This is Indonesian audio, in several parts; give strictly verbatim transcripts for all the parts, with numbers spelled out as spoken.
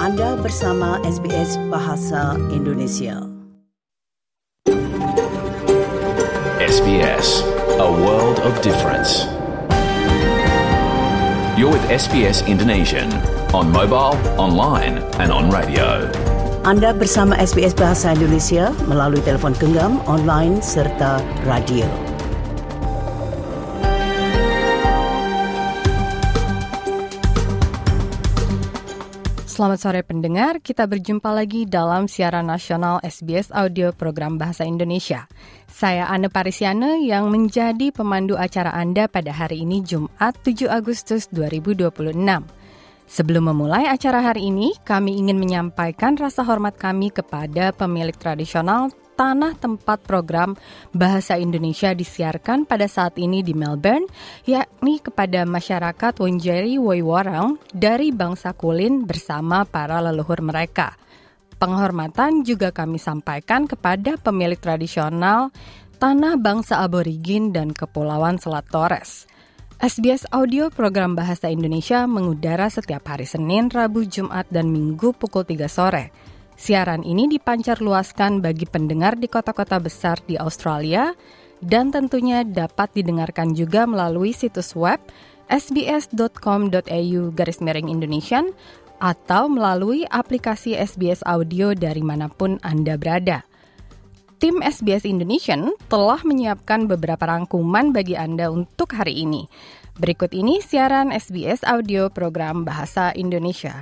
Anda bersama S B S Bahasa Indonesia. S B S, a world of difference. You're with S B S Indonesian on mobile, online and on radio. Anda bersama S B S Bahasa Indonesia melalui telefon genggam, online serta radio. Selamat sore pendengar, kita berjumpa lagi dalam siaran nasional S B S Audio Program Bahasa Indonesia. Saya Anne Parisiane yang menjadi pemandu acara Anda pada hari ini Jumat tujuh Agustus dua ribu dua puluh enam. Sebelum memulai acara hari ini, kami ingin menyampaikan rasa hormat kami kepada pemilik tradisional tanah tempat program Bahasa Indonesia disiarkan pada saat ini di Melbourne, yakni kepada masyarakat Wonjeri Woiwurrung dari bangsa Kulin bersama para leluhur mereka. Penghormatan juga kami sampaikan kepada pemilik tradisional tanah bangsa Aborigin dan Kepulauan Selat Torres. S B S Audio Program Bahasa Indonesia mengudara setiap hari Senin, Rabu, Jumat, dan Minggu pukul tiga sore. Siaran ini dipancar luaskan bagi pendengar di kota-kota besar di Australia dan tentunya dapat didengarkan juga melalui situs web sbs.com.au garis miring Indonesian atau melalui aplikasi S B S Audio dari manapun Anda berada. Tim S B S Indonesian telah menyiapkan beberapa rangkuman bagi Anda untuk hari ini. Berikut ini siaran S B S Audio Program Bahasa Indonesia.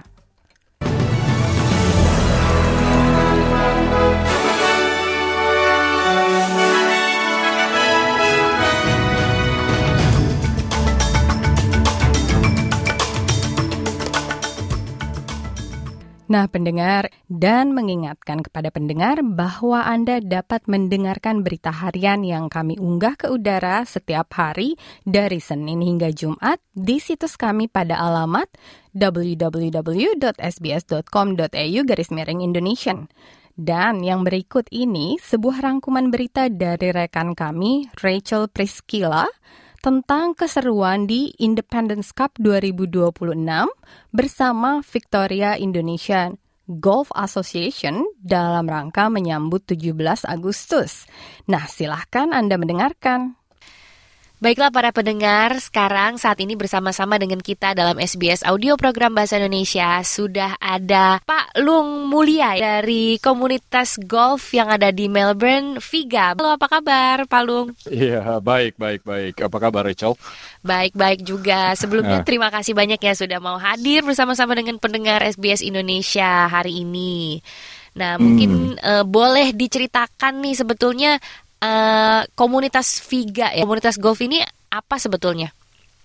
Nah, pendengar, dan mengingatkan kepada pendengar bahwa Anda dapat mendengarkan berita harian yang kami unggah ke udara setiap hari dari Senin hingga Jumat di situs kami pada alamat w w w dot s b s dot com dot a u garis miring Indonesian. Dan yang berikut ini sebuah rangkuman berita dari rekan kami, Rachel Priscilla, tentang keseruan di Independence Cup dua ribu dua puluh enam bersama Victoria Indonesia Golf Association dalam rangka menyambut tujuh belas Agustus. Nah, silahkan Anda mendengarkan. Baiklah para pendengar, sekarang saat ini bersama-sama dengan kita dalam S B S Audio Program Bahasa Indonesia sudah ada Pak Lung Mulia dari komunitas golf yang ada di Melbourne, Viga. Halo, apa kabar Pak Lung? Iya, baik, baik, baik. Apa kabar Rachel? Baik-baik juga. Sebelumnya terima kasih banyak ya sudah mau hadir bersama-sama dengan pendengar S B S Indonesia hari ini. Nah, mungkin hmm. uh, boleh diceritakan nih sebetulnya Uh, komunitas Viga ya, komunitas golf ini apa sebetulnya?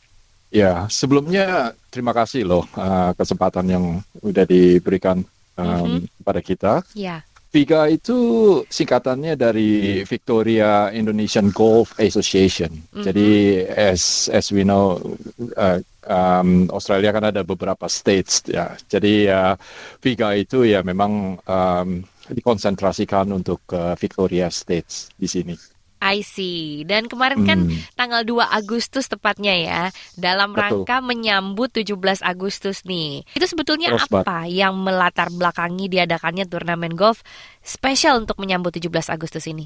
Ya, sebelumnya terima kasih loh uh, kesempatan yang udah diberikan um, mm-hmm. pada kita. Ya. Viga itu singkatannya dari Victoria Indonesian Golf Association. Mm-hmm. Jadi as as we know, uh, um, Australia kan ada beberapa states ya. Jadi uh, Viga itu ya memang um, dikonsentrasikan untuk uh, Victoria States di sini. I see. Dan kemarin kan hmm. tanggal dua Agustus tepatnya ya, dalam Betul. rangka menyambut tujuh belas Agustus nih. Itu sebetulnya Terus, apa yang melatar belakangi diadakannya turnamen golf spesial untuk menyambut tujuh belas Agustus ini?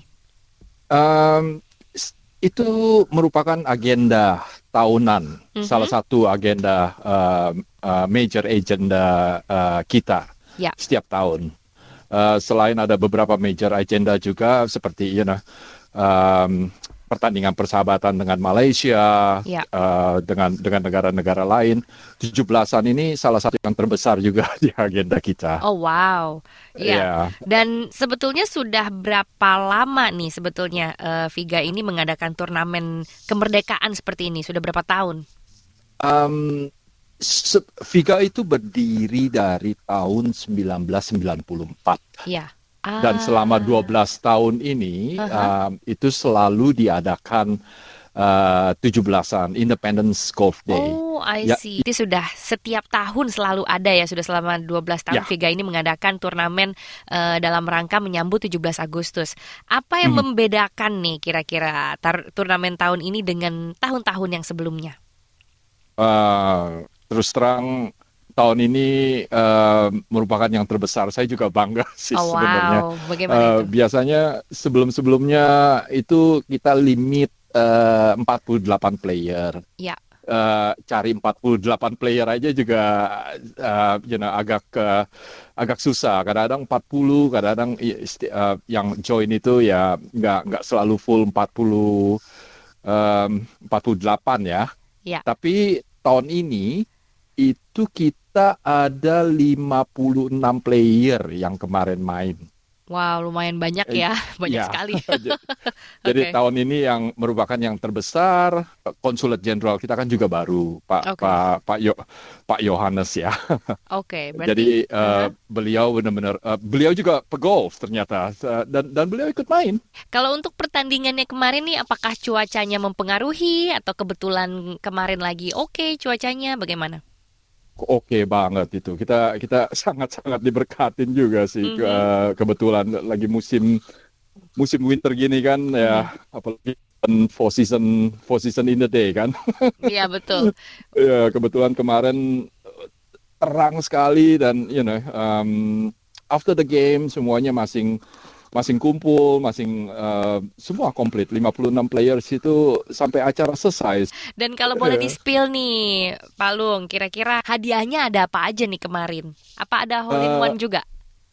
Um, itu merupakan agenda tahunan, mm-hmm. salah satu agenda uh, uh, major agenda uh, kita yeah. setiap tahun. Uh, selain ada beberapa major agenda juga seperti you know, um, pertandingan persahabatan dengan Malaysia, yeah. uh, dengan dengan negara-negara lain, tujuh belasan ini salah satu yang terbesar juga di agenda kita. Oh wow, ya. Yeah. Yeah. Dan sebetulnya sudah berapa lama nih sebetulnya uh, Viga ini mengadakan turnamen kemerdekaan seperti ini? Sudah berapa tahun? Um, Viga itu berdiri dari tahun sembilan belas sembilan puluh empat. Ya. Ah. Dan selama dua belas tahun ini uh-huh. um, itu selalu diadakan uh, tujuh belasan Independence Golf Day. Oh, I see. Ya. Jadi sudah setiap tahun selalu ada ya, sudah selama dua belas tahun ya. Viga ini mengadakan turnamen uh, dalam rangka menyambut tujuh belas Agustus. Apa yang hmm. membedakan nih kira-kira tar- turnamen tahun ini dengan tahun-tahun yang sebelumnya? Uh, terus terang tahun ini uh, merupakan yang terbesar. Saya juga bangga sih oh, sebenarnya. Wow. Bagaimana uh, itu? Biasanya sebelum-sebelumnya itu kita limit uh, empat puluh delapan player. Ya. Uh, cari empat puluh delapan player aja juga uh, you know, agak uh, agak susah. Kadang-kadang empat puluh, kadang-kadang uh, yang join itu ya nggak nggak selalu full empat puluh, um, empat puluh delapan ya. Ya. Tapi tahun ini itu kita ada lima puluh enam player yang kemarin main. Wow, lumayan banyak ya, banyak ya. sekali. Jadi okay. tahun ini yang merupakan yang terbesar. Konsulat Jenderal kita kan juga baru, Pak okay. Pak Pak Yo, Pak Yohanes ya. Oke, okay, berarti. Jadi uh, uh-huh. beliau benar-benar, uh, beliau juga pegolf ternyata, uh, dan dan beliau ikut main. Kalau untuk pertandingannya kemarin nih, apakah cuacanya mempengaruhi atau kebetulan kemarin lagi oke okay, cuacanya, bagaimana? Oke okay banget itu, kita kita sangat-sangat diberkatin juga sih, mm-hmm. Ke, kebetulan lagi musim musim winter gini kan, mm-hmm. ya apalagi four season four season in the day kan. Iya betul. Ya kebetulan kemarin terang sekali dan you know um, after the game semuanya masing masing kumpul, masing uh, semua komplit, lima puluh enam players itu sampai acara selesai. Dan kalau boleh di-spill nih, Pak Lung, kira-kira hadiahnya ada apa aja nih kemarin? Apa ada hole in one uh, juga?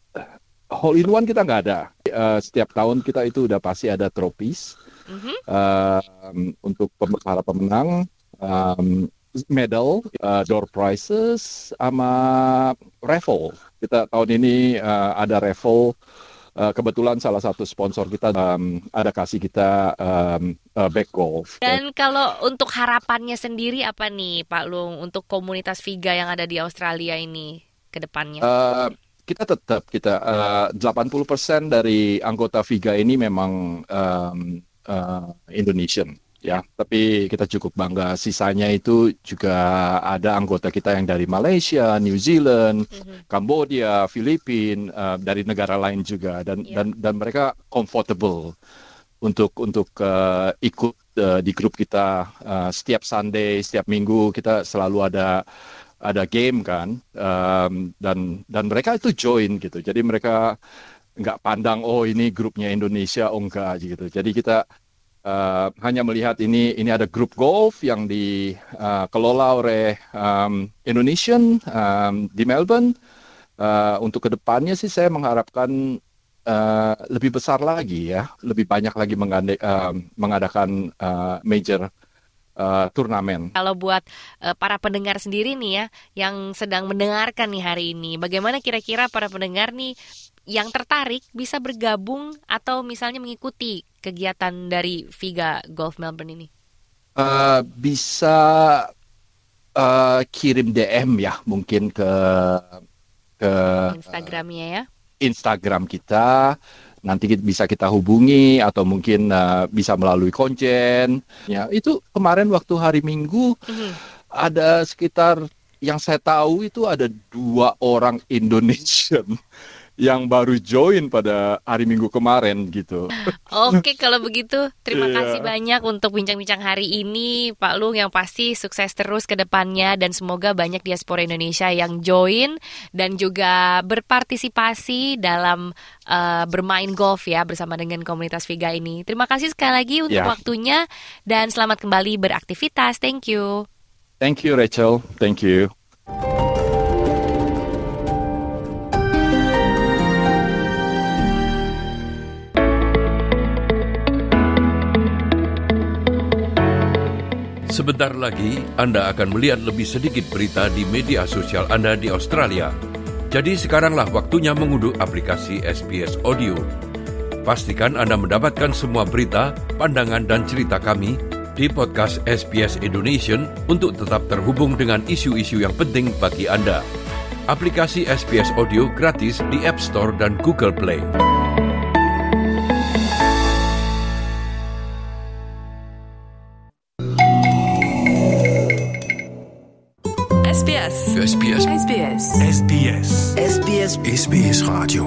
Hole in one kita nggak ada. Uh, setiap tahun kita itu udah pasti ada trophies mm-hmm. uh, um, untuk pem- para pemenang, um, medal, uh, door prizes, sama raffle. Kita tahun ini uh, ada raffle. Uh, kebetulan salah satu sponsor kita um, ada kasih kita um, uh, back golf. Dan kalau untuk harapannya sendiri apa nih Pak Lung untuk komunitas Viga yang ada di Australia ini ke depannya? Uh, kita tetap kita uh, delapan puluh persen dari anggota Viga ini memang um, uh, Indonesian. Ya, tapi kita cukup bangga. Sisanya itu juga ada anggota kita yang dari Malaysia, New Zealand, mm-hmm. Kambodia, Filipina, uh, dari negara lain juga, dan yeah. dan dan mereka comfortable untuk untuk uh, ikut uh, di grup kita uh, setiap Sunday, setiap minggu kita selalu ada ada game kan, um, dan dan mereka itu join gitu. Jadi mereka nggak pandang oh ini grupnya Indonesia, oh enggak gitu. Jadi kita Uh, hanya melihat ini ini ada grup golf yang dikelola uh, oleh um, Indonesian um, di Melbourne. Uh, untuk kedepannya sih saya mengharapkan uh, lebih besar lagi ya, lebih banyak lagi mengade, uh, mengadakan uh, major uh, turnamen. Kalau buat uh, para pendengar sendiri nih ya, yang sedang mendengarkan nih hari ini, bagaimana kira-kira para pendengar nih yang tertarik bisa bergabung atau misalnya mengikuti kegiatan dari Viga Golf Melbourne ini? Uh, bisa uh, kirim D M ya, mungkin ke ke Instagramnya ya. Instagram kita. Nanti bisa kita hubungi atau mungkin uh, bisa melalui konjen. Ya, itu kemarin waktu hari Minggu mm-hmm. ada sekitar yang saya tahu itu ada dua orang Indonesian yang baru join pada hari Minggu kemarin gitu. Oke, kalau begitu terima yeah. kasih banyak untuk bincang-bincang hari ini Pak Lung, yang pasti sukses terus ke depannya dan semoga banyak diaspora Indonesia yang join dan juga berpartisipasi dalam uh, bermain golf ya bersama dengan komunitas Viga ini. Terima kasih sekali lagi untuk yeah. waktunya dan selamat kembali beraktivitas. Thank you. Thank you Rachel. Thank you. Sebentar lagi, Anda akan melihat lebih sedikit berita di media sosial Anda di Australia. Jadi sekaranglah waktunya mengunduh aplikasi S B S Audio. Pastikan Anda mendapatkan semua berita, pandangan dan cerita kami di podcast S B S Indonesian untuk tetap terhubung dengan isu-isu yang penting bagi Anda. Aplikasi S B S Audio gratis di App Store dan Google Play. S B S. S B S. S B S. S B S. S B S. S B S Radio.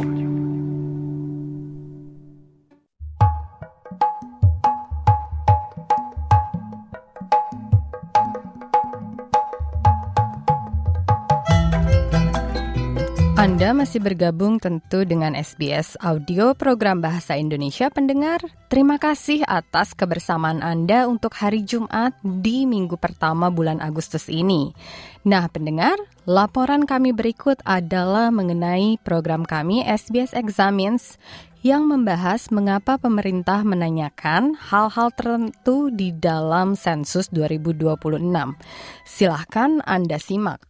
Anda masih bergabung tentu dengan S B S Audio Program Bahasa Indonesia pendengar. Terima kasih atas kebersamaan Anda untuk hari Jumat di minggu pertama bulan Agustus ini. Nah pendengar, laporan kami berikut adalah mengenai program kami S B S Examines yang membahas mengapa pemerintah menanyakan hal-hal tertentu di dalam sensus dua ribu dua puluh enam. Silahkan Anda simak.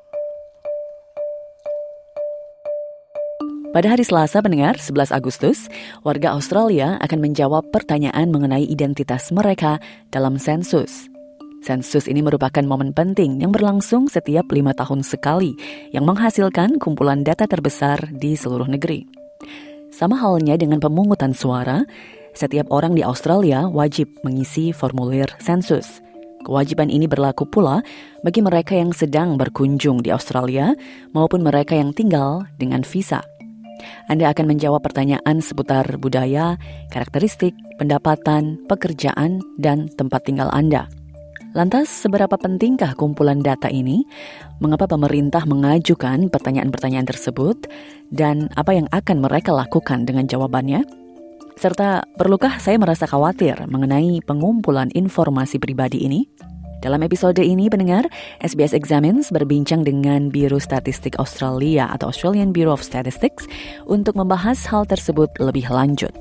Pada hari Selasa pendengar, sebelas Agustus, warga Australia akan menjawab pertanyaan mengenai identitas mereka dalam sensus. Sensus ini merupakan momen penting yang berlangsung setiap lima tahun sekali, yang menghasilkan kumpulan data terbesar di seluruh negeri. Sama halnya dengan pemungutan suara, setiap orang di Australia wajib mengisi formulir sensus. Kewajiban ini berlaku pula bagi mereka yang sedang berkunjung di Australia maupun mereka yang tinggal dengan visa. Anda akan menjawab pertanyaan seputar budaya, karakteristik, pendapatan, pekerjaan, dan tempat tinggal Anda. Lantas, seberapa pentingkah kumpulan data ini? Mengapa pemerintah mengajukan pertanyaan-pertanyaan tersebut? Dan apa yang akan mereka lakukan dengan jawabannya? Serta, perlukah saya merasa khawatir mengenai pengumpulan informasi pribadi ini? Dalam episode ini, pendengar, S B S Examines berbincang dengan Biro Statistik Australia atau Australian Bureau of Statistics untuk membahas hal tersebut lebih lanjut.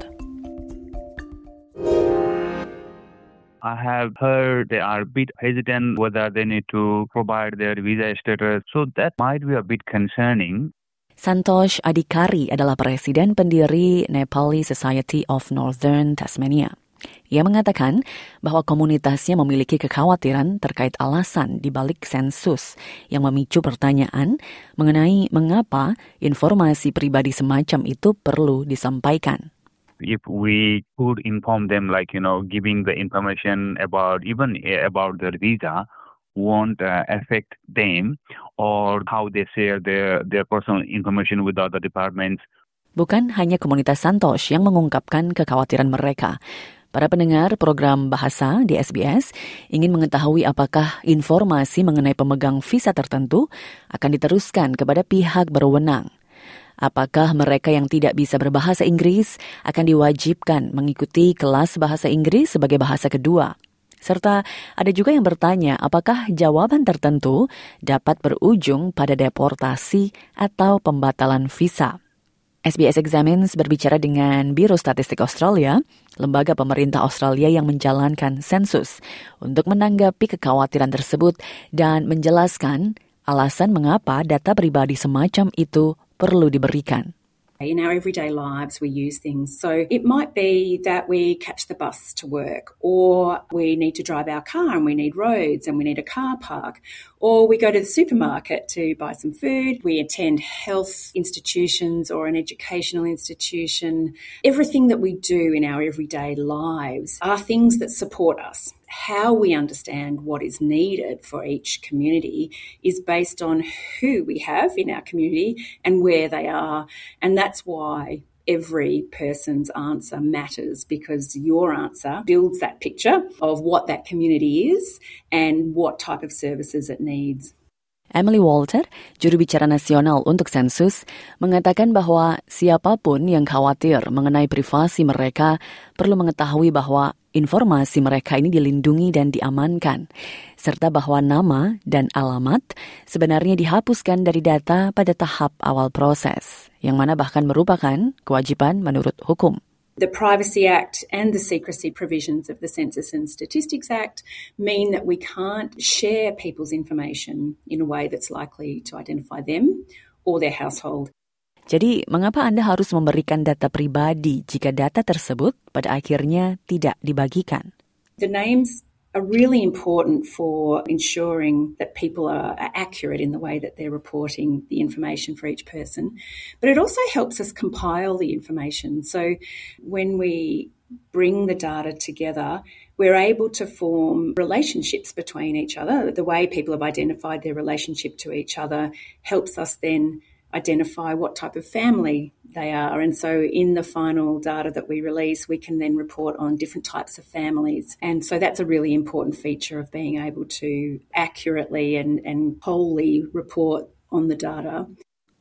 I have heard they are a bit hesitant whether they need to provide their visa status, so that might be a bit concerning. Santosh Adhikari adalah presiden pendiri Nepali Society of Northern Tasmania. Ia mengatakan bahwa komunitasnya memiliki kekhawatiran terkait alasan di balik sensus yang memicu pertanyaan mengenai mengapa informasi pribadi semacam itu perlu disampaikan. If we could inform them, like, you know, giving the information about, even about their visa, won't uh, affect them or how they share their, their personal information with other departments. Bukan hanya komunitas Santosh yang mengungkapkan kekhawatiran mereka. Para pendengar program bahasa di S B S ingin mengetahui apakah informasi mengenai pemegang visa tertentu akan diteruskan kepada pihak berwenang. Apakah mereka yang tidak bisa berbahasa Inggris akan diwajibkan mengikuti kelas bahasa Inggris sebagai bahasa kedua? Serta ada juga yang bertanya apakah jawaban tertentu dapat berujung pada deportasi atau pembatalan visa. S B S Examines berbicara dengan Biro Statistik Australia, lembaga pemerintah Australia yang menjalankan sensus, untuk menanggapi kekhawatiran tersebut dan menjelaskan alasan mengapa data pribadi semacam itu perlu diberikan. In our everyday lives, we use things. So it might be that we catch the bus to work, or we need to drive our car and we need roads and we need a car park, or we go to the supermarket to buy some food, we attend health institutions or an educational institution. Everything that we do in our everyday lives are things that support us. How we understand what is needed for each community is based on who we have in our community and where they are. And that's why every person's answer matters, because your answer builds that picture of what that community is and what type of services it needs. Emily Walter, juru bicara nasional untuk sensus, mengatakan bahwa siapapun yang khawatir mengenai privasi mereka perlu mengetahui bahwa informasi mereka ini dilindungi dan diamankan, serta bahwa nama dan alamat sebenarnya dihapuskan dari data pada tahap awal proses, yang mana bahkan merupakan kewajiban menurut hukum. The Privacy Act and the secrecy provisions of the Census and Statistics Act mean that we can't share people's information in a way that's likely to identify them or their household. Jadi, mengapa Anda harus memberikan data pribadi jika data tersebut pada akhirnya tidak dibagikan? The names are really important for ensuring that people are accurate in the way that they're reporting the information for each person. But it also helps us compile the information. So when we bring the data together, we're able to form relationships between each other. The way people have identified their relationship to each other helps us then identify what type of family they are. And so in the final data that we release, we can then report on different types of families. And so that's a really important feature of being able to accurately and, and wholly report on the data.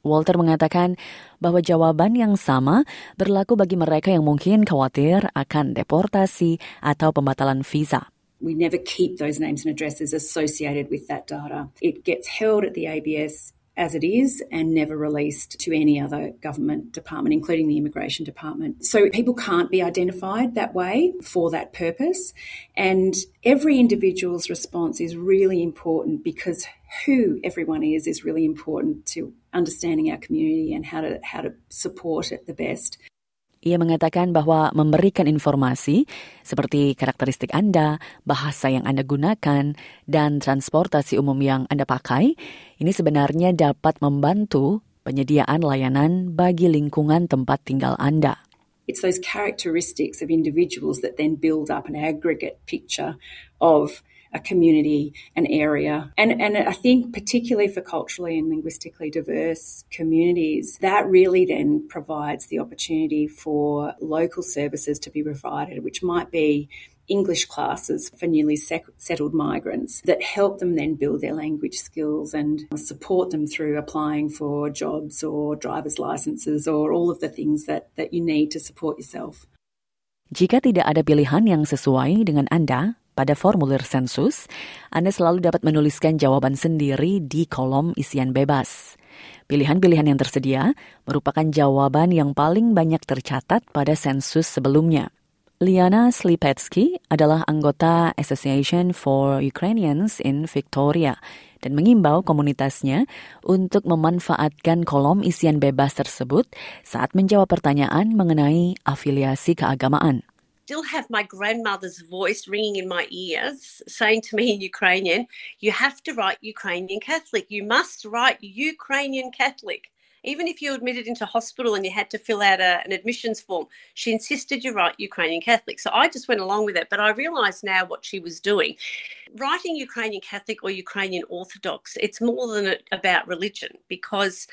Walter mengatakan bahwa jawaban yang sama berlaku bagi mereka yang mungkin khawatir akan deportasi atau pembatalan visa. We never keep those names and addresses associated with that data. It gets held at the A B S as it is and never released to any other government department, including the Immigration Department. So people can't be identified that way for that purpose. And every individual's response is really important because who everyone is is really important to understanding our community and how to how to support it the best. Ia mengatakan bahwa memberikan informasi seperti karakteristik Anda, bahasa yang Anda gunakan, dan transportasi umum yang Anda pakai, ini sebenarnya dapat membantu penyediaan layanan bagi lingkungan tempat tinggal Anda. It's those characteristics of individuals that then build up an aggregate picture of a community, an area. And, and I think particularly for culturally and linguistically diverse communities, that really then provides the opportunity for local services to be provided, which might be English classes for newly settled migrants that help them then build their language skills and support them through applying for jobs or driver's licenses or all of the things that, that you need to support yourself. Jika tidak ada pilihan yang sesuai dengan Anda, pada formulir sensus, Anda selalu dapat menuliskan jawaban sendiri di kolom isian bebas. Pilihan-pilihan yang tersedia merupakan jawaban yang paling banyak tercatat pada sensus sebelumnya. Liana Slipetsky adalah anggota Association for Ukrainians in Victoria dan mengimbau komunitasnya untuk memanfaatkan kolom isian bebas tersebut saat menjawab pertanyaan mengenai afiliasi keagamaan. Still have my grandmother's voice ringing in my ears saying to me in Ukrainian, you have to write Ukrainian Catholic. You must write Ukrainian Catholic. Even if you admitted into hospital and you had to fill out a, an admissions form, she insisted you write Ukrainian Catholic. So I just went along with it, but I realise now what she was doing. Writing Ukrainian Catholic or Ukrainian Orthodox, it's more than about religion because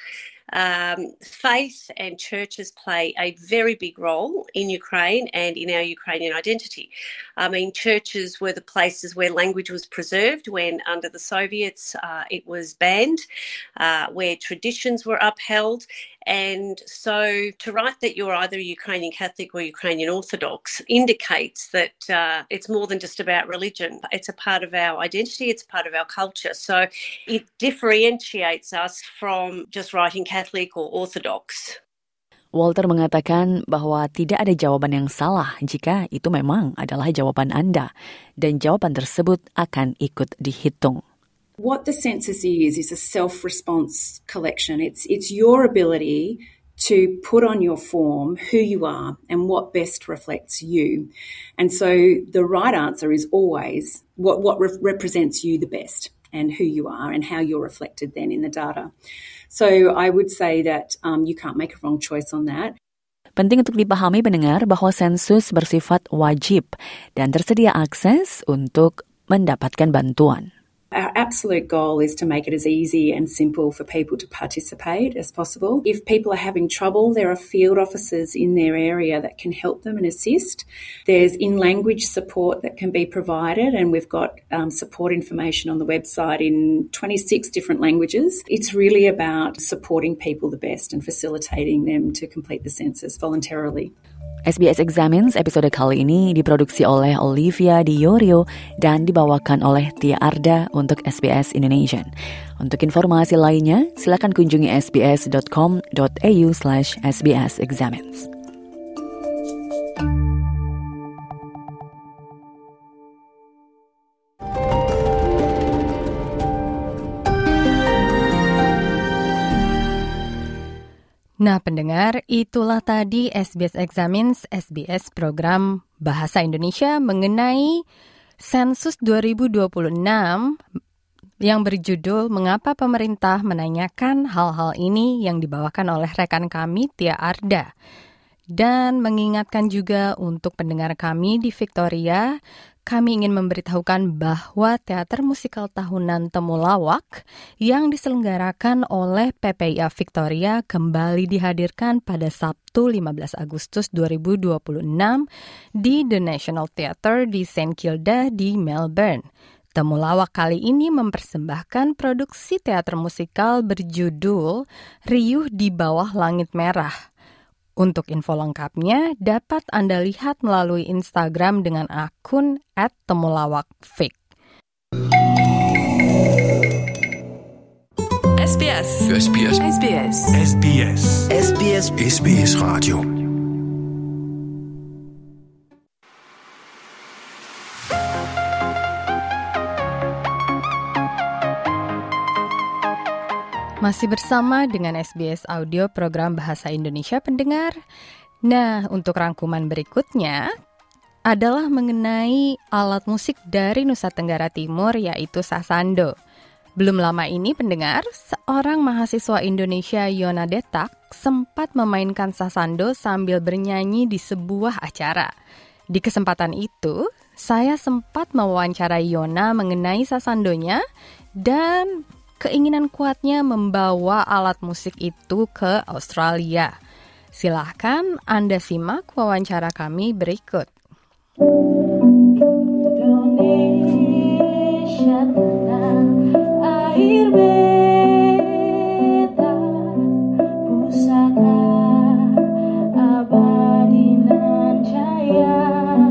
Um, faith and churches play a very big role in Ukraine and in our Ukrainian identity. I mean, churches were the places where language was preserved when under the Soviets uh, it was banned, uh, where traditions were upheld. And so to write that you're either Ukrainian Catholic or Ukrainian Orthodox indicates that uh, it's more than just about religion. It's a part of our identity, it's part of our culture. So it differentiates us from just writing Catholic or Orthodox. Walter mengatakan bahwa tidak ada jawaban yang salah jika itu memang adalah jawaban Anda, dan jawaban tersebut akan ikut dihitung. What the census is, is a self-response collection. It's it's your ability to put on your form who you are and what best reflects you. And so the right answer is always what, what re- represents you the best and who you are and how you're reflected then in the data. So I would say that um, you can't make a wrong choice on that. Penting untuk dipahami pendengar bahwa sensus bersifat wajib dan tersedia akses untuk mendapatkan bantuan. Our absolute goal is to make it as easy and simple for people to participate as possible. If people are having trouble, there are field officers in their area that can help them and assist. There's in-language support that can be provided, and we've got um, support information on the website in twenty-six different languages. It's really about supporting people the best and facilitating them to complete the census voluntarily. S B S Examines episode kali ini diproduksi oleh Olivia Diorio dan dibawakan oleh Tia Arda untuk S B S Indonesian. Untuk informasi lainnya, silakan kunjungi sbs dot com dot a u slash s b s examines. Nah pendengar, itulah tadi S B S Examines, S B S program Bahasa Indonesia mengenai Sensus dua ribu dua puluh enam yang berjudul Mengapa Pemerintah Menanyakan Hal-Hal Ini yang dibawakan oleh rekan kami Tia Arda. Dan mengingatkan juga untuk pendengar kami di Victoria, kami ingin memberitahukan bahwa teater musikal tahunan Temulawak yang diselenggarakan oleh P P I A Victoria kembali dihadirkan pada Sabtu lima belas Agustus dua ribu dua puluh enam di The National Theatre di Saint Kilda di Melbourne. Temulawak kali ini mempersembahkan produksi teater musikal berjudul Riuh di Bawah Langit Merah. Untuk info lengkapnya dapat Anda lihat melalui Instagram dengan akun at temulawakfik. S B S. S B S. S B S. S B S. S B S. S B S Radio. Masih bersama dengan S B S Audio Program Bahasa Indonesia pendengar. Nah, untuk rangkuman berikutnya adalah mengenai alat musik dari Nusa Tenggara Timur yaitu sasando. Belum lama ini pendengar, seorang mahasiswa Indonesia Yona Detak sempat memainkan sasando sambil bernyanyi di sebuah acara. Di kesempatan itu, saya sempat mewawancarai Yona mengenai sasandonya dan keinginan kuatnya membawa alat musik itu ke Australia. Silahkan Anda simak wawancara kami berikut. Indonesia tanah air bebas, pusaka abadi nan jaya.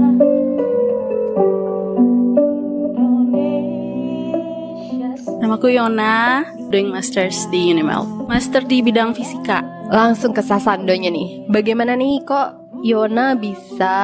Namaku Yona, doing masters di Unimel. Master di bidang fisika. Langsung ke sasandonya nih. Bagaimana nih kok Yona bisa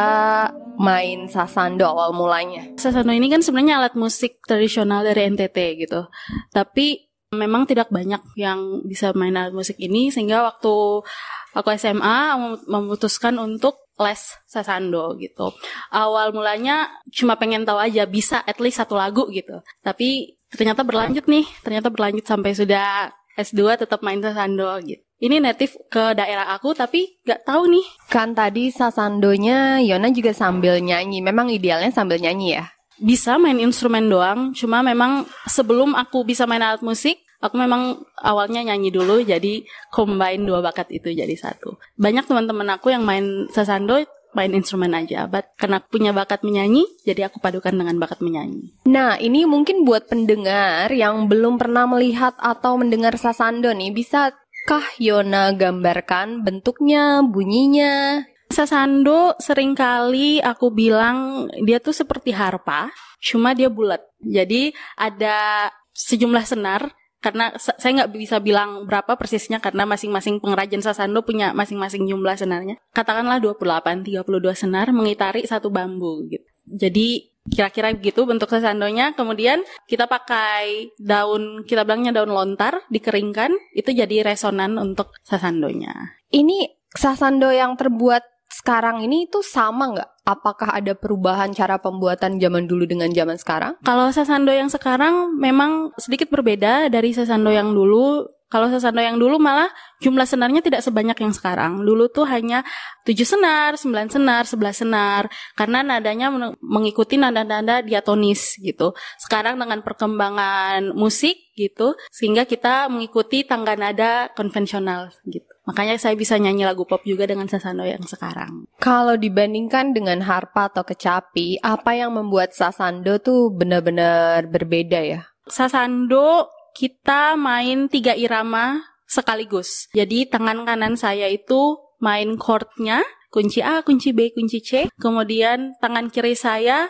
main sasando awal mulanya? Sasando ini kan sebenarnya alat musik tradisional dari N T T gitu. Tapi memang tidak banyak yang bisa main alat musik ini, sehingga waktu aku S M A memutuskan untuk les sasando gitu. Awal mulanya cuma pengen tahu aja bisa at least satu lagu gitu. Tapi ternyata berlanjut nih, ternyata berlanjut sampai sudah S dua tetap main sasando gitu. Ini native ke daerah aku tapi gak tahu nih. Kan tadi sasandonya Yona juga sambil nyanyi, memang idealnya sambil nyanyi ya? Bisa main instrumen doang, cuma memang sebelum aku bisa main alat musik, aku memang awalnya nyanyi dulu, jadi combine dua bakat itu jadi satu. Banyak teman-teman aku yang main sasando main instrumen aja, but karena punya bakat menyanyi, jadi aku padukan dengan bakat menyanyi. Nah, ini mungkin buat pendengar yang belum pernah melihat atau mendengar sasando nih, bisakah Yona gambarkan bentuknya, bunyinya? Sasando seringkali aku bilang dia tuh seperti harpa, cuma dia bulat. Jadi ada sejumlah senar. Karena saya nggak bisa bilang berapa persisnya karena masing-masing pengrajin sasando punya masing-masing jumlah senarnya. Katakanlah dua puluh delapan, tiga puluh dua senar mengitari satu bambu gitu. Jadi kira-kira begitu bentuk sasandonya. Kemudian kita pakai daun, kita bilangnya daun lontar, dikeringkan, itu jadi resonan untuk sasandonya. Ini sasando yang terbuat sekarang ini itu sama nggak? Apakah ada perubahan cara pembuatan zaman dulu dengan zaman sekarang? Kalau sasando yang sekarang memang sedikit berbeda dari sasando yang dulu. Kalau sasando yang dulu malah jumlah senarnya tidak sebanyak yang sekarang. Dulu tuh hanya tujuh senar, sembilan senar, sebelas senar. Karena nadanya mengikuti nada-nada diatonis gitu. Sekarang dengan perkembangan musik gitu, sehingga kita mengikuti tangga nada konvensional gitu. Makanya saya bisa nyanyi lagu pop juga dengan sasando yang sekarang. Kalau dibandingkan dengan harpa atau kecapi, apa yang membuat sasando tuh benar-benar berbeda ya? Sasando kita main tiga irama sekaligus. Jadi tangan kanan saya itu main chordnya, kunci A, kunci B, kunci C. Kemudian tangan kiri saya,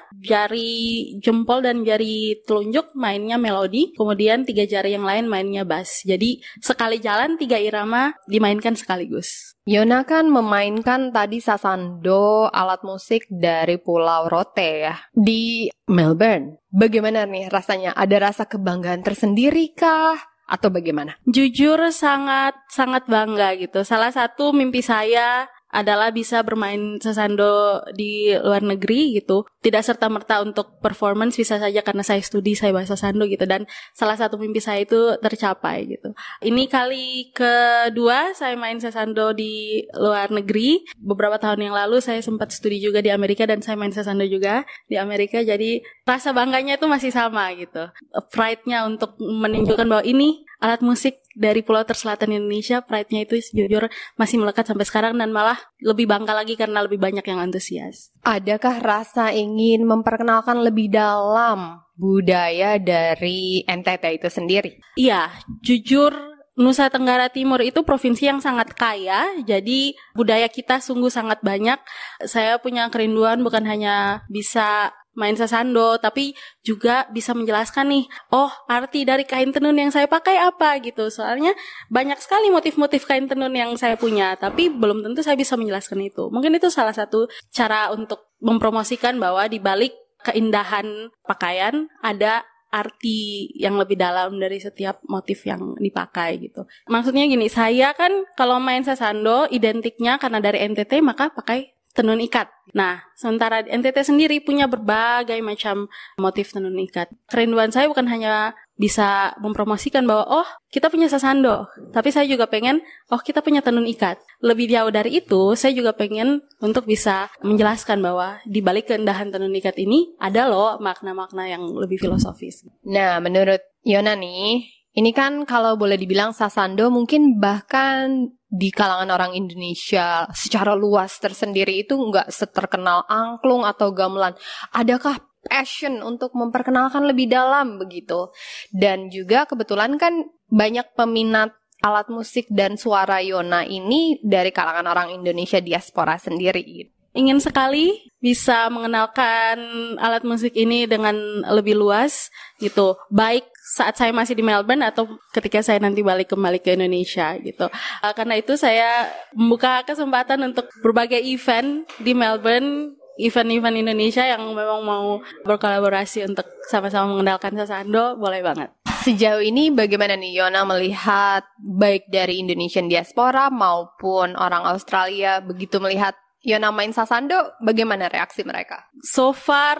jari jempol dan jari telunjuk mainnya melodi. Kemudian tiga jari yang lain mainnya bass. Jadi sekali jalan tiga irama dimainkan sekaligus. Yona kan memainkan tadi sasando, alat musik dari Pulau Rote ya, di Melbourne. Bagaimana nih rasanya? Ada rasa kebanggaan tersendiri kah? Atau bagaimana? Jujur sangat sangat bangga gitu. Salah satu mimpi saya adalah bisa bermain sasando di luar negeri gitu. Tidak serta-merta untuk performance, bisa saja karena saya studi, saya bahasa sasando gitu. Dan salah satu mimpi saya itu tercapai gitu. Ini kali kedua saya main sasando di luar negeri. Beberapa tahun yang lalu saya sempat studi juga di Amerika dan saya main sasando juga di Amerika. Jadi rasa bangganya itu masih sama gitu. Pride-nya untuk menunjukkan bahwa ini alat musik dari Pulau Terselatan Indonesia, pride-nya itu jujur masih melekat sampai sekarang dan malah lebih bangga lagi karena lebih banyak yang antusias. Adakah rasa ingin memperkenalkan lebih dalam budaya dari N T T itu sendiri? Iya, jujur Nusa Tenggara Timur itu provinsi yang sangat kaya, jadi budaya kita sungguh sangat banyak. Saya punya kerinduan bukan hanya bisa main sasando, tapi juga bisa menjelaskan nih, oh arti dari kain tenun yang saya pakai apa gitu. Soalnya banyak sekali motif-motif kain tenun yang saya punya, tapi belum tentu saya bisa menjelaskan itu. Mungkin itu salah satu cara untuk mempromosikan bahwa di balik keindahan pakaian ada arti yang lebih dalam dari setiap motif yang dipakai gitu. Maksudnya gini, saya kan kalau main sasando identiknya karena dari N T T maka pakai tenun ikat. Nah, sementara N T T sendiri punya berbagai macam motif tenun ikat. Kerinduan saya bukan hanya bisa mempromosikan bahwa oh kita punya sasando, tapi saya juga pengen oh kita punya tenun ikat. Lebih jauh dari itu, saya juga pengen untuk bisa menjelaskan bahwa di balik keindahan tenun ikat ini ada loh makna-makna yang lebih filosofis. Nah, menurut Yona nih, ini kan kalau boleh dibilang sasando mungkin bahkan di kalangan orang Indonesia secara luas tersendiri itu nggak seterkenal angklung atau gamelan. Adakah passion untuk memperkenalkan lebih dalam begitu? Dan juga kebetulan kan banyak peminat alat musik dan suara Yona ini dari kalangan orang Indonesia diaspora sendiri. Ingin sekali bisa mengenalkan alat musik ini dengan lebih luas gitu, baik saat saya masih di Melbourne atau ketika saya nanti balik kembali ke Indonesia gitu. Uh, karena itu saya membuka kesempatan untuk berbagai event di Melbourne, event-event Indonesia yang memang mau berkolaborasi untuk sama-sama mengenalkan sasando, boleh banget. Sejauh ini bagaimana nih Yona melihat baik dari Indonesian diaspora maupun orang Australia begitu melihat Yona main sasando, bagaimana reaksi mereka? So far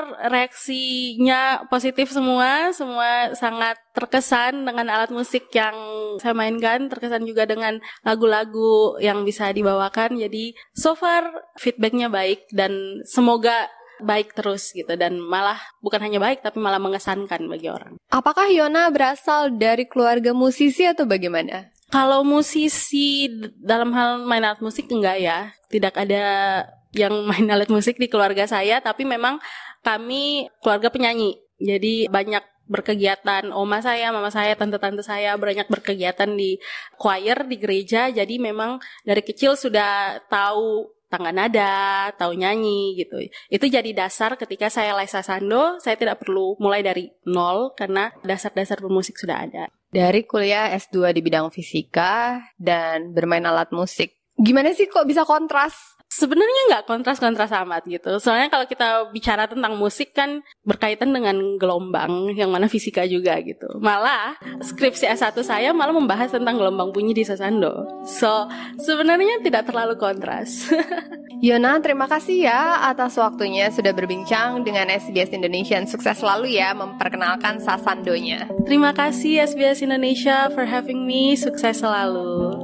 reaksinya positif semua, semua sangat terkesan dengan alat musik yang saya mainkan, terkesan juga dengan lagu-lagu yang bisa dibawakan. Jadi so far feedbacknya baik dan semoga baik terus gitu, dan malah bukan hanya baik tapi malah mengesankan bagi orang. Apakah Yona berasal dari keluarga musisi atau bagaimana? Kalau musisi dalam hal main alat musik enggak ya, tidak ada yang main alat musik di keluarga saya, tapi memang kami keluarga penyanyi. Jadi banyak berkegiatan, oma saya, mama saya, tante-tante saya banyak berkegiatan di choir di gereja. Jadi memang dari kecil sudah tahu tangga nada, tahu nyanyi gitu. Itu jadi dasar ketika saya les sasando, saya tidak perlu mulai dari nol karena dasar-dasar bermusik sudah ada. Dari kuliah S dua di bidang fisika dan bermain alat musik, gimana sih kok bisa kontras? Sebenarnya nggak kontras-kontras amat gitu. Soalnya kalau kita bicara tentang musik kan berkaitan dengan gelombang, yang mana fisika juga gitu. Malah skripsi S satu saya malah membahas tentang gelombang bunyi di sasando. So, sebenarnya tidak terlalu kontras. Yona, terima kasih ya atas waktunya sudah berbincang dengan S B S Indonesia. Sukses selalu ya memperkenalkan sasandonya. Terima kasih S B S Indonesia for having me. Sukses selalu.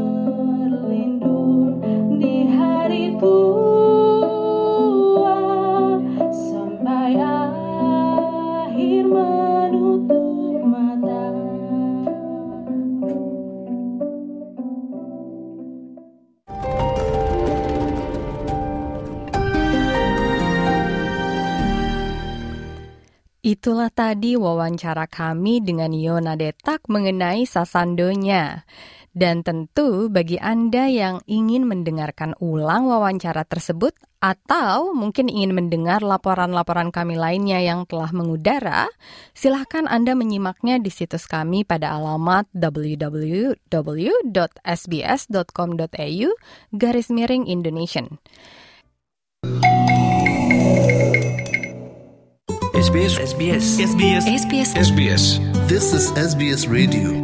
Tua sampai akhir menutup mata. Itulah tadi wawancara kami dengan Yona Detak mengenai sasandonya. Dan tentu bagi Anda yang ingin mendengarkan ulang wawancara tersebut atau mungkin ingin mendengar laporan-laporan kami lainnya yang telah mengudara, silahkan Anda menyimaknya di situs kami pada alamat w w w dot s b s dot com dot a u garis miring Indonesian. S B S S B S S B S S B S S B S This is S B S Radio.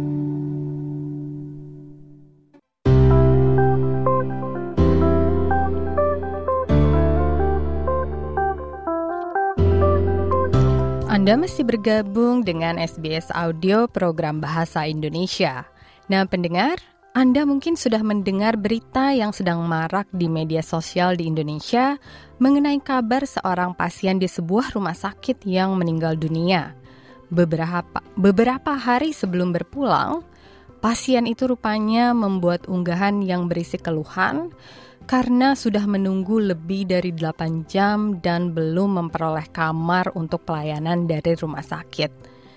Anda masih bergabung dengan S B S Audio Program Bahasa Indonesia. Nah, pendengar, Anda mungkin sudah mendengar berita yang sedang marak di media sosial di Indonesia mengenai kabar seorang pasien di sebuah rumah sakit yang meninggal dunia. Beberapa, beberapa hari sebelum berpulang, pasien itu rupanya membuat unggahan yang berisi keluhan karena sudah menunggu lebih dari delapan jam dan belum memperoleh kamar untuk pelayanan dari rumah sakit.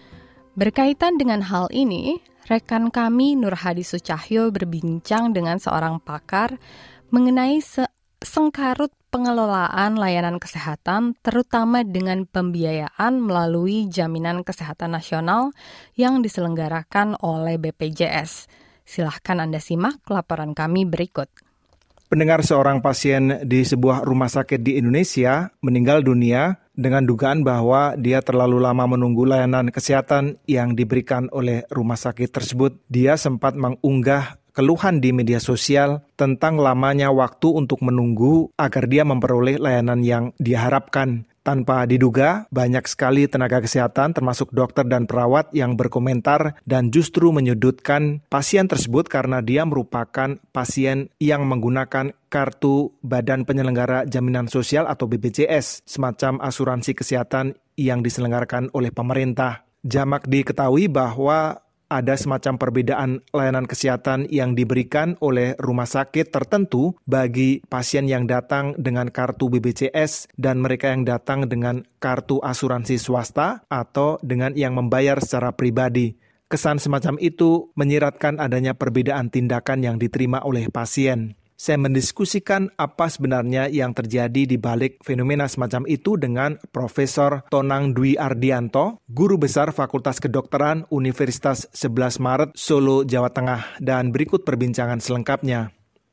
Berkaitan dengan hal ini, rekan kami Nur Hadi Sucahyo berbincang dengan seorang pakar mengenai se- sengkarut pengelolaan layanan kesehatan, terutama dengan pembiayaan melalui Jaminan Kesehatan Nasional yang diselenggarakan oleh B P J S. Silahkan Anda simak laporan kami berikut. Pendengar, seorang pasien di sebuah rumah sakit di Indonesia meninggal dunia dengan dugaan bahwa dia terlalu lama menunggu layanan kesehatan yang diberikan oleh rumah sakit tersebut. Dia sempat mengunggah keluhan di media sosial tentang lamanya waktu untuk menunggu agar dia memperoleh layanan yang diharapkan. Tanpa diduga, banyak sekali tenaga kesehatan termasuk dokter dan perawat yang berkomentar dan justru menyudutkan pasien tersebut karena dia merupakan pasien yang menggunakan kartu Badan Penyelenggara Jaminan Sosial atau B P J S, semacam asuransi kesehatan yang diselenggarakan oleh pemerintah. Jamak diketahui bahwa ada semacam perbedaan layanan kesehatan yang diberikan oleh rumah sakit tertentu bagi pasien yang datang dengan kartu B P J S dan mereka yang datang dengan kartu asuransi swasta atau dengan yang membayar secara pribadi. Kesan semacam itu menyiratkan adanya perbedaan tindakan yang diterima oleh pasien. Saya mendiskusikan apa sebenarnya yang terjadi di balik fenomena semacam itu dengan Profesor Tonang Dwi Ardianto, Guru Besar Fakultas Kedokteran Universitas sebelas Maret, Solo, Jawa Tengah. Dan berikut perbincangan selengkapnya.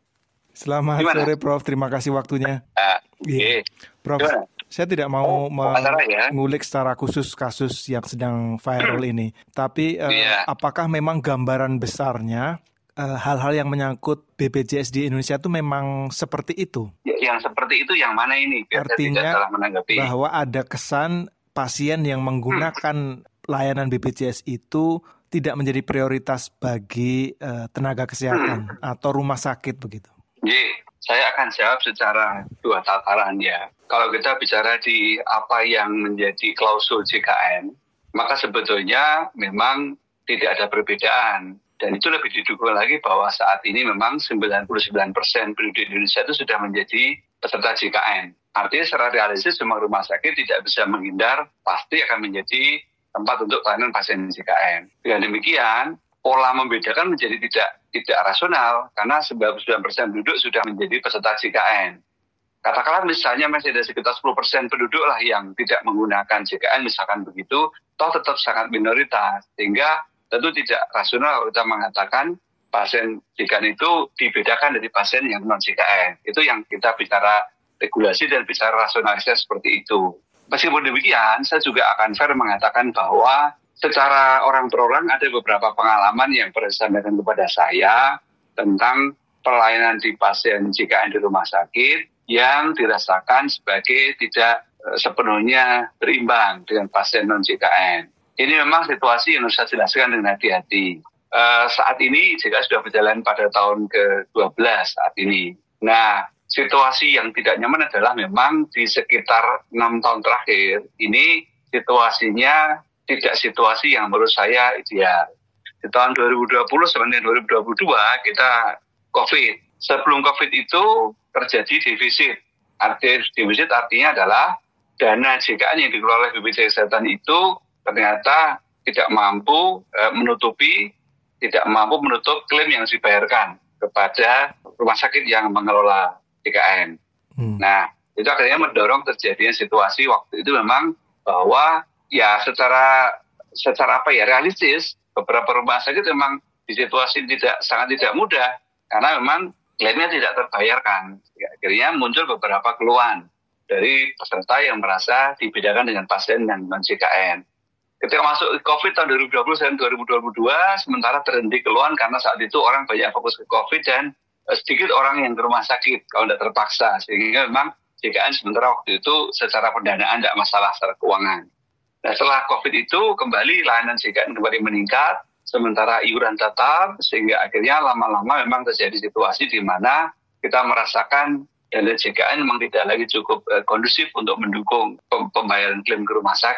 Selamat Gimana? sore, Prof. Terima kasih waktunya. Uh, yeah. Prof, Gimana? Saya tidak mau oh, mengulik ya. secara khusus kasus yang sedang viral ini. Tapi uh, yeah. apakah memang gambaran besarnya hal-hal yang menyangkut B P J S di Indonesia itu memang seperti itu? Yang seperti itu yang mana ini? Biar Artinya bahwa ada kesan pasien yang menggunakan hmm. layanan B P J S itu tidak menjadi prioritas bagi uh, tenaga kesehatan hmm. atau rumah sakit begitu. Ye, saya akan jawab secara dua tataran ya. Kalau kita bicara di apa yang menjadi klausul J K N, maka sebetulnya memang tidak ada perbedaan. Dan itu lebih didukung lagi bahwa saat ini memang sembilan puluh sembilan persen penduduk Indonesia itu sudah menjadi peserta J K N. Artinya secara realistis semua rumah sakit tidak bisa menghindar, pasti akan menjadi tempat untuk pelayanan pasien J K N. Dengan demikian, pola membedakan menjadi tidak tidak rasional karena sembilan puluh sembilan persen penduduk sudah menjadi peserta J K N. Katakanlah misalnya masih ada sekitar sepuluh persen penduduk lah yang tidak menggunakan J K N, misalkan begitu, toh tetap sangat minoritas. Sehingga tentu tidak rasional kita mengatakan pasien J K N itu dibedakan dari pasien yang non-J K N. Itu yang kita bicara regulasi dan bicara rasionalitas seperti itu. Meskipun demikian, saya juga akan fair mengatakan bahwa secara orang per orang ada beberapa pengalaman yang pernah disampaikan kepada saya tentang pelayanan di pasien J K N di rumah sakit yang dirasakan sebagai tidak sepenuhnya berimbang dengan pasien non-J K N. Ini memang situasi yang harus saya jelaskan dengan hati-hati. Uh, saat ini J K N sudah berjalan pada tahun ke dua belas saat ini. Nah, situasi yang tidak nyaman adalah memang di sekitar enam tahun terakhir, ini situasinya tidak situasi yang menurut saya ideal. Di tahun dua ribu dua puluh sampai dua ribu dua puluh dua kita COVID. Sebelum COVID itu terjadi defisit. Arti defisit artinya adalah dana J K N yang dikelola oleh B P J S Kesehatan itu ternyata tidak mampu e, menutupi, tidak mampu menutup klaim yang dibayarkan kepada rumah sakit yang mengelola J K N. Hmm. Nah, itu akhirnya mendorong terjadinya situasi waktu itu memang bahwa ya secara secara apa ya realistis beberapa rumah sakit memang di situasi tidak sangat tidak mudah karena memang klaimnya tidak terbayarkan. Akhirnya muncul beberapa keluhan dari peserta yang merasa dibedakan dengan pasien yang non-J K N. Ketika masuk COVID tahun dua ribu dua puluh dan dua ribu dua puluh dua, sementara terhenti keluhan karena saat itu orang banyak fokus ke COVID dan sedikit orang yang ke rumah sakit kalau tidak terpaksa. Sehingga memang J K N sementara waktu itu secara pendanaan tidak masalah secara keuangan. Nah setelah COVID itu kembali layanan J K N kembali meningkat, sementara iuran tetap, sehingga akhirnya lama-lama memang terjadi situasi di mana kita merasakan dana J K N memang tidak lagi cukup uh, kondusif untuk mendukung pembayaran klaim ke rumah sakit.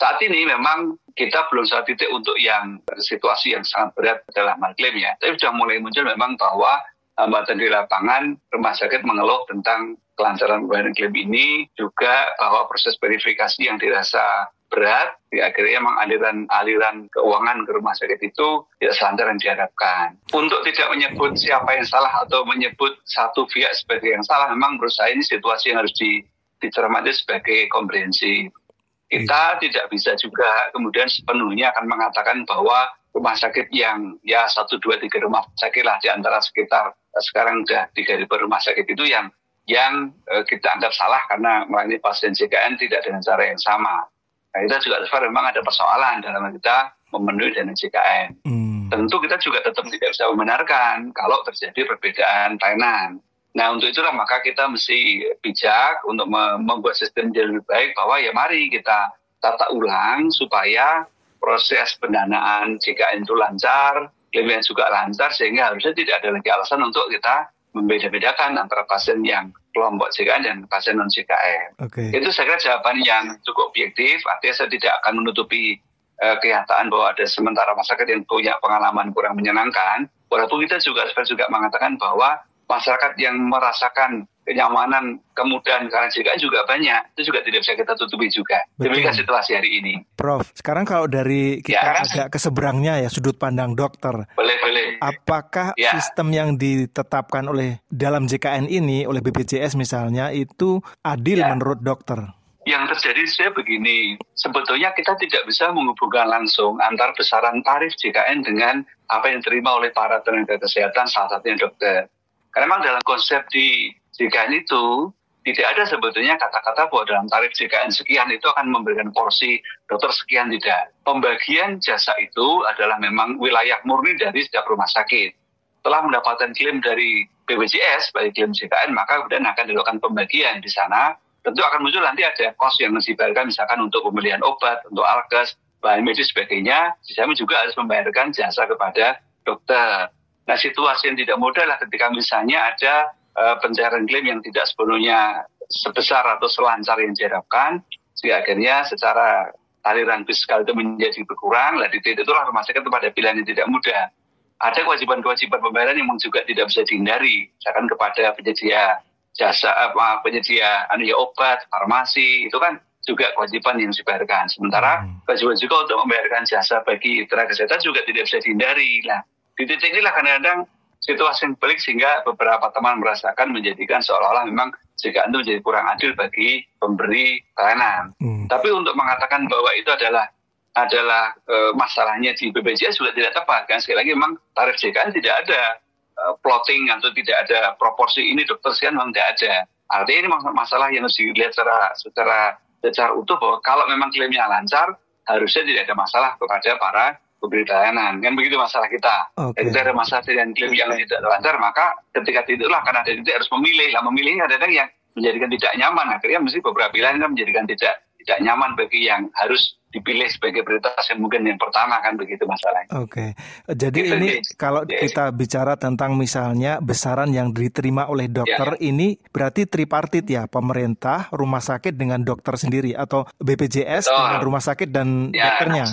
saat ini memang kita belum sampai titik untuk yang situasi yang sangat berat dalam hal klaim ya. Tapi sudah mulai muncul memang bahwa hambatan di lapangan rumah sakit mengeluh tentang kelancaran pembayaran klaim ini, juga bahwa proses verifikasi yang dirasa berat, ya akhirnya memang aliran-aliran keuangan ke rumah sakit itu tidak selancar yang diharapkan. Untuk tidak menyebut siapa yang salah atau menyebut satu pihak sebagai yang salah, memang menurut saya ini situasi yang harus di, dicermati sebagai komprehensif. Kita tidak bisa juga kemudian sepenuhnya akan mengatakan bahwa rumah sakit yang ya satu, dua, tiga rumah sakit lah di antara sekitar sekarang sudah tiga ribu rumah sakit itu yang yang eh, kita anggap salah karena melayani pasien J K N tidak dengan cara yang sama. Nah, kita juga memang ada persoalan dalam kita memenuhi dana J K N. Hmm. Tentu kita juga tetap tidak bisa membenarkan kalau terjadi perbedaan pelayanan. Nah, untuk itulah maka kita mesti bijak untuk membuat sistem yang lebih baik, bahwa ya mari kita tata ulang supaya proses pendanaan J K N itu lancar, klaimnya juga lancar, sehingga harusnya tidak ada lagi alasan untuk kita membeda-bedakan antara pasien yang kelompok J K N dan pasien non-J K N. Okay. Itu saya kira jawaban yang cukup objektif, artinya saya tidak akan menutupi uh, kenyataan bahwa ada sementara masyarakat yang punya pengalaman kurang menyenangkan, walaupun kita juga harus juga mengatakan bahwa masyarakat yang merasakan kenyamanan, kemudahan karena J K N juga banyak, itu juga tidak bisa kita tutupi juga. Demikian situasi hari ini. Prof, sekarang kalau dari kita ya, agak ke seberangnya ya, sudut pandang dokter. Boleh, boleh. Apakah ya. sistem yang ditetapkan oleh dalam J K N ini, oleh B P J S misalnya, itu adil ya. menurut dokter? Yang terjadi saya begini, sebetulnya kita tidak bisa menghubungkan langsung antar besaran tarif J K N dengan apa yang diterima oleh para tenaga kesehatan, salah satunya dokter. Karena memang dalam konsep di J K N itu tidak ada sebetulnya kata-kata bahwa dalam tarif J K N sekian itu akan memberikan porsi dokter sekian, tidak. Pembagian jasa itu adalah memang wilayah murni dari setiap rumah sakit. Setelah mendapatkan klaim dari B P J S sebagai klaim J K N, maka kemudian akan dilakukan pembagian di sana. Tentu akan muncul nanti ada kos yang dibayarkan misalkan untuk pembelian obat, untuk alkes, bahan medis sebagainya. Kami juga harus membayarkan jasa kepada dokter. Nah, situasi yang tidak mudah lah ketika misalnya ada uh, pencairan klaim yang tidak sepenuhnya sebesar atau selancar yang diharapkan, sehingga akhirnya secara aliran fiskal itu menjadi berkurang. Lah di titik itulah rumah sakit pada pilihan yang tidak mudah. Ada kewajiban-kewajiban pembayaran yang juga tidak bisa dihindari, misalkan kepada penyedia jasa, apa, penyedia anu ya, obat, farmasi, itu kan juga kewajiban yang dibayarkan. Sementara kewajiban juga untuk membayarkan jasa bagi tenaga kesehatan juga tidak bisa dihindari. Nah, di titik inilah kadang-kadang situasi yang balik sehingga beberapa teman merasakan menjadikan seolah-olah memang J K N itu menjadi kurang adil bagi pemberi pelayanan. Hmm. Tapi untuk mengatakan bahwa itu adalah adalah e, masalahnya di B P J S juga tidak tepat kan. Sekali lagi memang tarif J K N tidak ada e, plotting atau tidak ada proporsi ini dokter sekian, memang tidak ada. Artinya ini masalah yang harus dilihat secara secara secara utuh, bahwa kalau memang klaimnya lancar harusnya tidak ada masalah kepada para pemberi pelayanan, kan begitu masalah kita. Okay. Ketika ada masalah dengan klaim yang tidak lancar, maka ketika tidaklah karena ada titik harus memilih. Lah memilih kadang-kadang yang menjadikan tidak nyaman. Akhirnya mesti beberapa pilihan kan menjadikan tidak tidak nyaman bagi yang harus dipilih sebagai prioritas yang mungkin yang pertama, kan begitu masalahnya. Oke, okay. Jadi gitu, ini yes. kalau yes. kita bicara tentang misalnya besaran yang diterima oleh dokter, yeah. ini berarti tripartit ya, pemerintah, rumah sakit dengan dokter sendiri, atau B P J S so, dengan rumah sakit dan yeah. dokternya.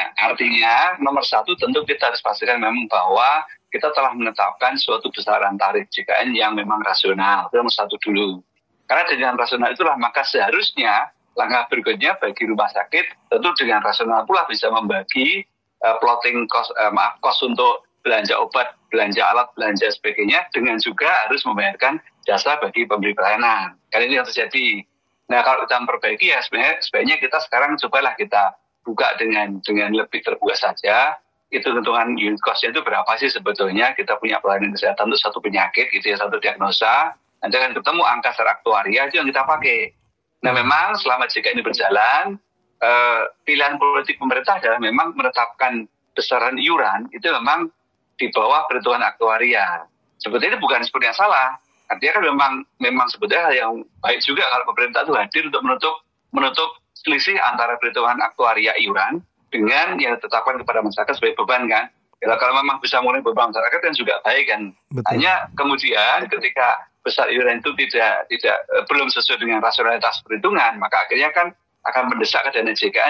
Artinya nomor satu tentu kita harus pastikan memang bahwa kita telah menetapkan suatu besaran tarif J K N yang memang rasional. Itu nomor satu dulu. Karena dengan rasional itulah maka seharusnya langkah berikutnya bagi rumah sakit tentu dengan rasional pula bisa membagi uh, plotting cost, uh, maaf, cost untuk belanja obat, belanja alat, belanja sebagainya, dengan juga harus membayarkan jasa bagi pemberi pelayanan. Kan ini yang terjadi. Nah, kalau kita memperbaiki ya sebenarnya sebaiknya kita sekarang cobalah kita buka dengan dengan lebih terbuka saja. Itu hitungan unit cost-nya itu berapa sih sebetulnya kita punya pelayanan kesehatan untuk satu penyakit gitu ya, satu diagnosa. Nanti akan ketemu angka secara aktuaria itu yang kita pakai. Nah, memang selama J K ini berjalan, eh, pilihan politik pemerintah adalah memang menetapkan besaran iuran itu memang di bawah perhitungan aktuaria. Sebetulnya itu bukan seperti yang salah. Artinya kan memang memang sebetulnya hal yang baik juga kalau pemerintah itu hadir untuk menutup menutup selisih antara perhitungan aktuaria iuran dengan yang ditetapkan kepada masyarakat sebagai beban kan. Ya, kalau memang bisa mengurangi beban masyarakat kan juga baik kan. Betul. Hanya kemudian ketika besar iuran itu tidak tidak belum sesuai dengan rasionalitas perhitungan, maka akhirnya kan akan mendesak ke dana J K N yang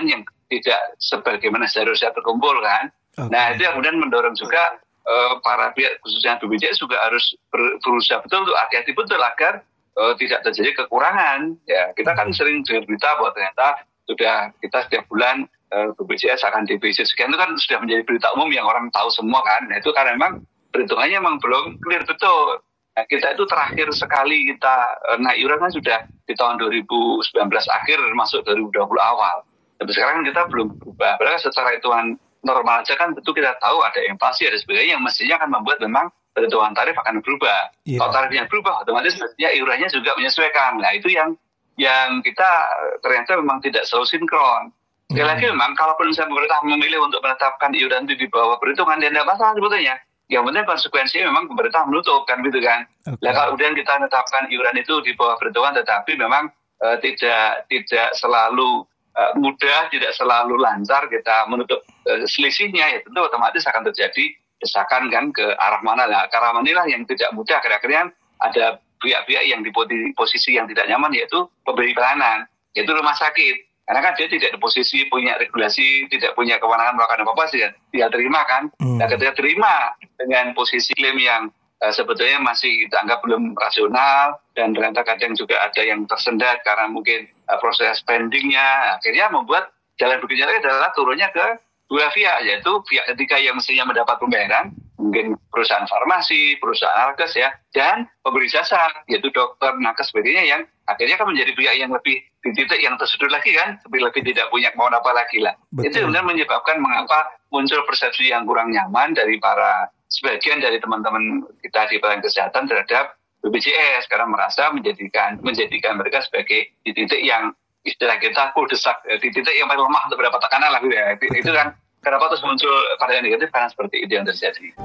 tidak sebagaimana seharusnya terkumpul kan. Okay. Nah itu yang kemudian mendorong juga uh, para pihak khususnya B P J S juga harus ber, berusaha betul untuk hati-hati betul agar uh, tidak terjadi kekurangan. Ya kita kan sering dengar berita bahwa ternyata sudah kita setiap bulan uh, B P J S akan defisit sekian, itu kan sudah menjadi berita umum yang orang tahu semua kan. Nah itu karena memang perhitungannya memang belum clear betul. Nah, kita itu terakhir sekali kita uh, naik iuran kan sudah di tahun dua ribu sembilan belas akhir masuk dua ribu dua puluh awal. Tapi sekarang kita belum berubah. Padahal secara hitungan normal aja kan betul kita tahu ada inflasi ada sebagainya yang mestinya akan membuat memang perhitungan tarif akan berubah. Yeah. Kalau tarifnya berubah otomatis mestinya iurannya juga menyesuaikan. Nah itu yang yang kita ternyata memang tidak selalu sinkron. Sekali lagi memang kalaupun misalnya pemerintah memilih untuk menetapkan iuran itu di bawah perhitungan dia tidak masalah sebetulnya. Yang penting konsekuensinya memang pemerintah menutup kan gitu kan. Okay. Nah kalau kemudian kita menetapkan iuran itu di bawah perhitungan tetapi memang uh, tidak tidak selalu uh, mudah, tidak selalu lancar kita menutup uh, selisihnya, ya tentu otomatis akan terjadi desakan kan ke arah mana lah. Ke arah manilah yang tidak mudah akhir-akhirnya ada pihak-pihak yang di posisi yang tidak nyaman yaitu pemberi pelayanan, yaitu rumah sakit. Karena kan dia tidak di posisi punya regulasi, tidak punya kewenangan melakukan apa-apa sih, dia terima kan. Hmm. Nah ketika terima dengan posisi klaim yang uh, sebetulnya masih kita anggap belum rasional dan ternyata kadang juga ada yang tersendat karena mungkin uh, proses spendingnya, akhirnya membuat jalan berikutnya adalah turunnya ke dua pihak, yaitu pihak ketiga yang mestinya mendapat pembayaran, mungkin perusahaan farmasi, perusahaan alkes ya, dan pemberi jasa, yaitu dokter, nakes, sebagainya yang akhirnya kan menjadi pihak yang lebih di titik yang tersudut lagi kan, lebih lebih tidak punya kemauan apa lagi lah. Betul. Itu kemudian menyebabkan mengapa muncul persepsi yang kurang nyaman dari para sebagian dari teman-teman kita di pelayanan kesehatan terhadap B P J S karena merasa menjadikan menjadikan mereka sebagai di titik yang istilah kita kuldesak, di titik yang paling lemah untuk mendapat tekanan lah gitu ya. Itu kan kenapa terus muncul pada yang negatif karena seperti itu yang terjadi.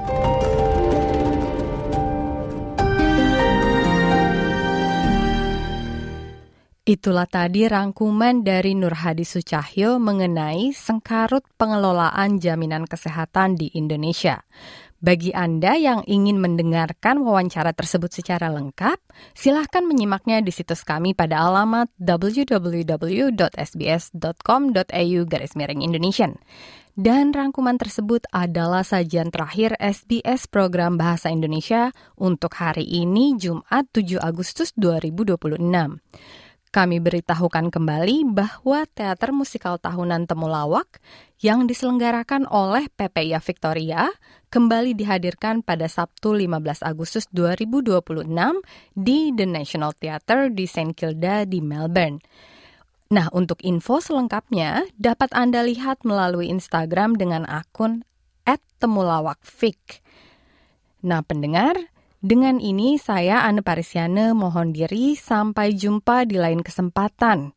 Itulah tadi rangkuman dari Nur Hadi Sucahyo mengenai sengkarut pengelolaan jaminan kesehatan di Indonesia. Bagi Anda yang ingin mendengarkan wawancara tersebut secara lengkap, silahkan menyimaknya di situs kami pada alamat w w w dot s b s dot com dot a u garis miring Indonesian. Dan rangkuman tersebut adalah sajian terakhir S B S program Bahasa Indonesia untuk hari ini Jumat tujuh Agustus dua ribu dua puluh enam. Kami beritahukan kembali bahwa teater musikal tahunan Temulawak yang diselenggarakan oleh P P I A Victoria kembali dihadirkan pada Sabtu lima belas Agustus dua ribu dua puluh enam di The National Theatre di Saint Kilda di Melbourne. Nah, untuk info selengkapnya dapat Anda lihat melalui Instagram dengan akun at temulawakvic. Nah, pendengar, dengan ini saya Anne Parisiane mohon diri, sampai jumpa di lain kesempatan.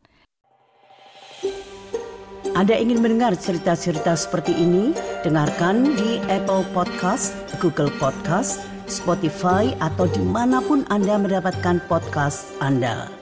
Anda ingin mendengar cerita-cerita seperti ini? Dengarkan di Apple Podcast, Google Podcast, Spotify, atau dimanapun Anda mendapatkan podcast Anda.